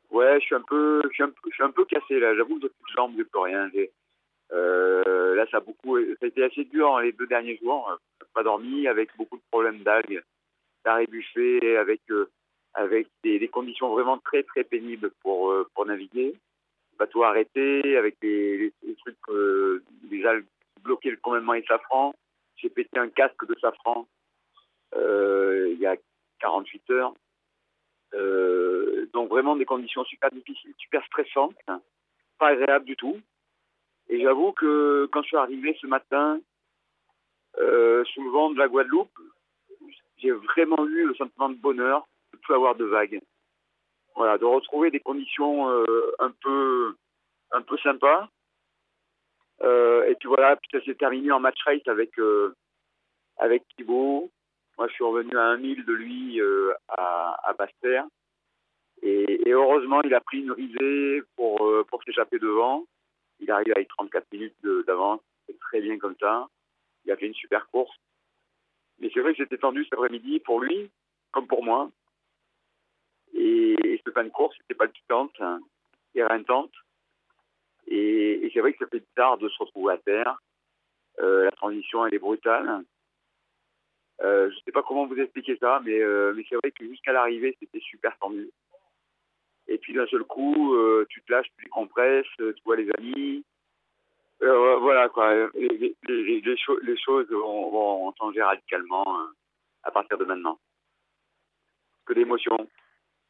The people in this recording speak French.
Ouais, je suis un peu cassé là. J'avoue que j'ai plus de jambes, j'ai plus rien. Là, ça a été assez dur les 2 derniers jours. Pas dormi, avec beaucoup de problèmes d'algues, d'arrêt buffet, avec des conditions vraiment très très pénibles pour naviguer. Bateau arrêté, avec les trucs, les algues bloquées complètement avec safran. J'ai pété un casque de safran il y a 48 heures. Donc vraiment des conditions super difficiles, super stressantes, pas agréables du tout. Et j'avoue que quand je suis arrivé ce matin sous le vent de la Guadeloupe, j'ai vraiment eu le sentiment de bonheur de ne plus avoir de vagues. Voilà, de retrouver des conditions un peu sympas. Et puis voilà, puis ça s'est terminé en match race avec Thibaut. Moi, je suis revenu à 1 mille de lui à Basse-Terre. Et heureusement, il a pris une risée pour s'échapper devant. Il arrive avec 34 minutes d'avance. C'est très bien comme ça. Il a fait une super course. Mais c'est vrai que j'étais tendu cet après-midi pour lui, comme pour moi. Et cette fin de course, c'était palpitante, éreintante. Et c'est vrai que ça fait bizarre de se retrouver à terre. La transition, elle est brutale. Je ne sais pas comment vous expliquer ça, mais c'est vrai que jusqu'à l'arrivée, c'était super tendu. Et puis d'un seul coup, tu te lâches, tu les compresses, tu vois les amis. Voilà quoi, les choses vont changer radicalement à partir de maintenant. Que d'émotions.